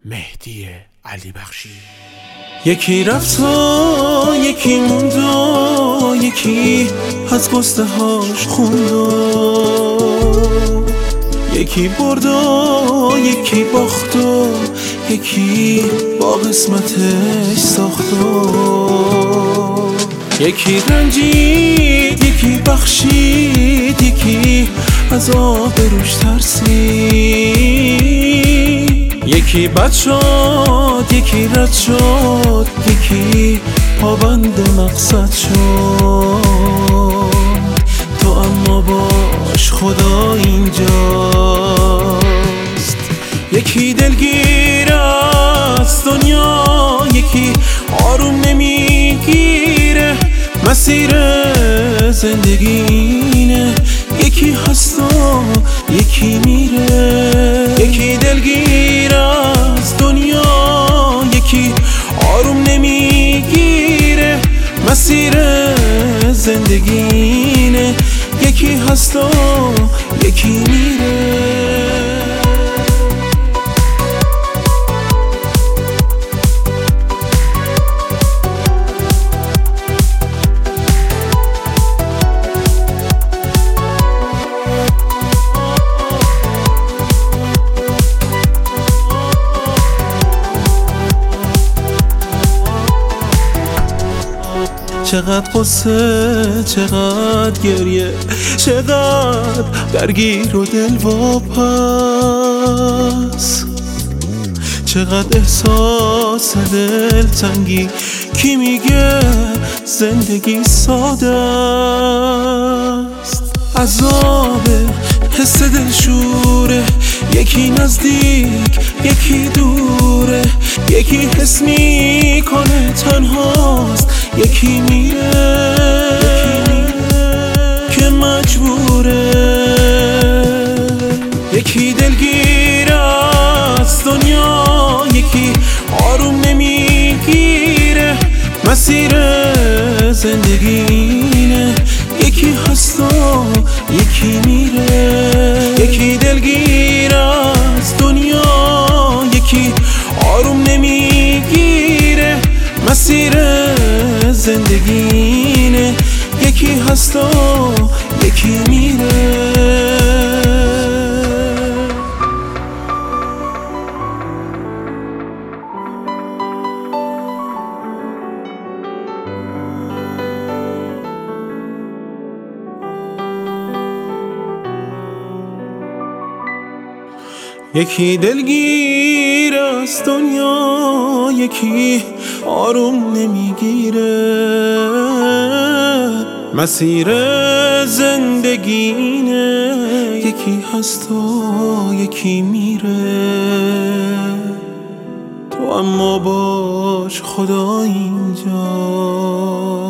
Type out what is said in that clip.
مهدی علیبخشی. یکی رفت و یکی موند و یکی از قصه هاش خوند و یکی برد و یکی باخت و یکی با قسمتش ساخت و یکی رنجید یکی بخشید یکی از آبروش ترسید، یکی بد شد یکی رد شد یکی پابند مقصد شد. تو اما باش خدا اینجاست. یکی دلگیر از دنیا یکی آروم نمیگیره، مسیر زندگی اینه یکی هست و یکی میره. یکی دلگیر از دنیا یکی آروم نمیگیره، مسیر زندگی اینه یکی هست و یکی میره. چقدر قصه چقدر گریه، چقدر درگیر و دلواپس، چقدر احساس دلتنگی. کی میگه زندگی ساده است؟ عذاب حس دلشوره، یکی نزدیک یکی دوره، یکی حس میکنه تنهاست یکی میره که مجبوره. یکی دلگیر از دنیا یکی آروم نمیگیره، مسیر زندگی اینه یکی هست و یکی میره. یکی دلگیر از دنیا یکی آروم نمیگیره، مسیر زندگی اینه یکی هست و یکی میره. یکی دلگیر از دنیا یکی آروم نمیگیره، مسیر زندگی اینه یکی هست و یکی میره. تو اما باش خدا اینجا.